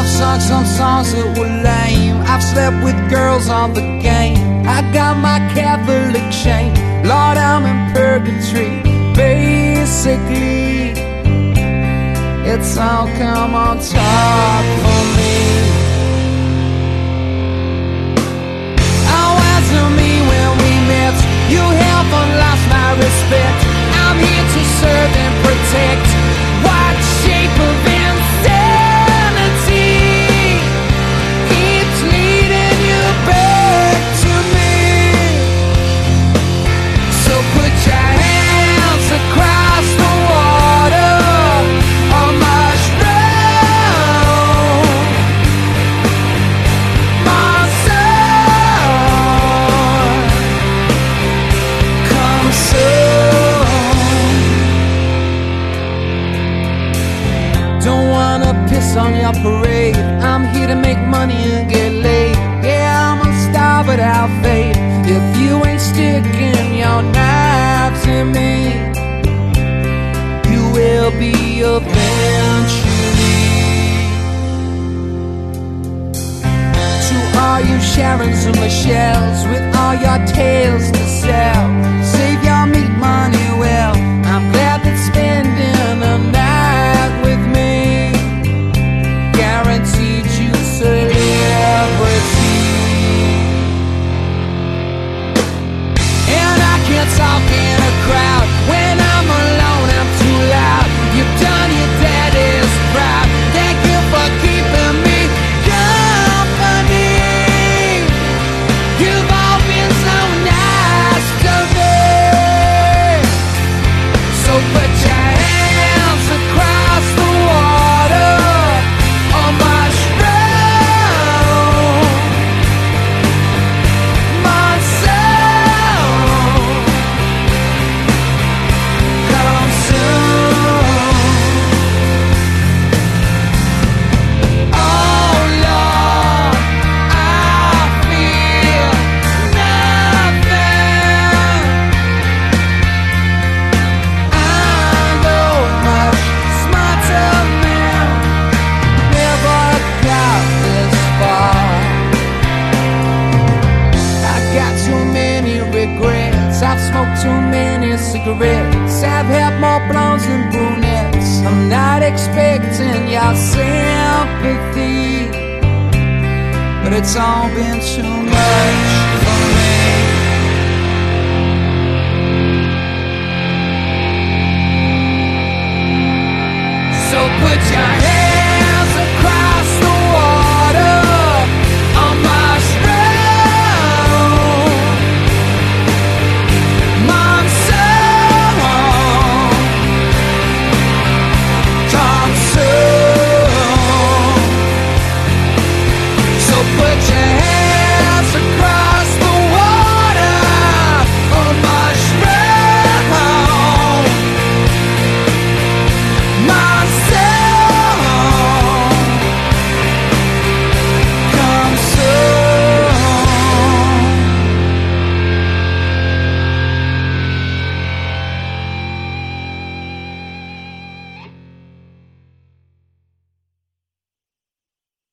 I've sung some songs that were lame. I've slept with girls on the game. I got my Catholic shame. Lord, I'm in purgatory. Basically, it's all come on top for me. Oh, answer me when we met. You haven't lost my respect. I'm here to serve and protect. What shape of insanity keeps leading you back to me? So put your hands across the water on my shroud. My son, come soon. Don't wanna piss on your parade. I'm here to make money and get laid. Yeah, I'm a star without fate. If you ain't sticking your knives in me, you will be eventually. To all you Sharons and Michelles with all your tales to sell, save your meat money well. I'm glad that spending a night with me guaranteed you celebrity. And I can't talk in a crowd. When I'm alone, I'm too loud. You've done your daddy's proud. Thank you for keeping me company. You've all been so nice to me. So put your hands across the water on my shroud. My soul, come soon. Oh Lord, I feel nothing. I'm much smarter man. Never got this far. I got too many regrets. I've smoked too many cigarettes. I've had more blondes than brunettes. I'm not expecting your sympathy, but it's all been too much for me. So put your